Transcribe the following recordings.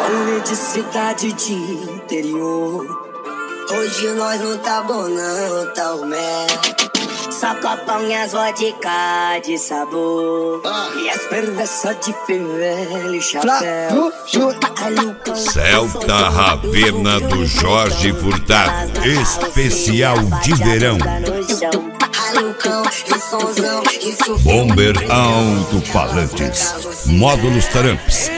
Rolê de cidade de interior. Hoje nós não tá bom não, tá o mel. Só copão e as vodka de sabor. E as perversas de fivela e chapéu. Celta Ravena do Jorge Furtado. Especial de verão. Bomber Alto-Falantes. Módulos Taramps.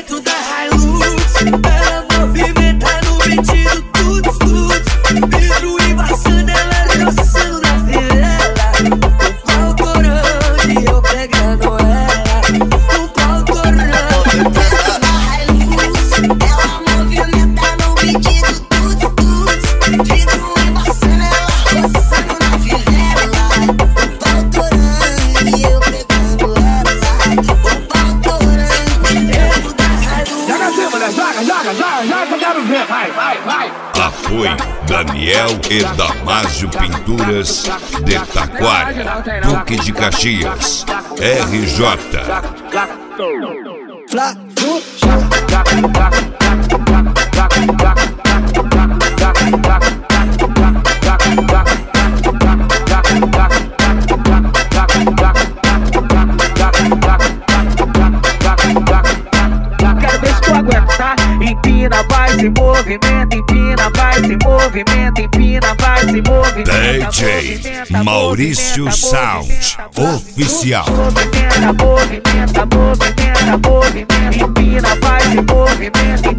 Ela movimenta no vestido, tudo, vidro embaçando, ela roçando na viela. O pau corando e eu pegando ela. O pau corando. Ela movimenta no vestido, tudo, vidro embaçando, ela roçando na viela. O pau corando e eu pegando ela. O pau corando dentro da raiz. Joga, quero ver, vai. Apoio Daniel e Damásio Pinturas de Taquara, Duque de Caxias, RJ. Empina, vai se movimenta, empina, vai se movimenta, empina, vai se movimenta. DJ Maurício Sound Oficial. Movimenta, empina, vai se movimenta.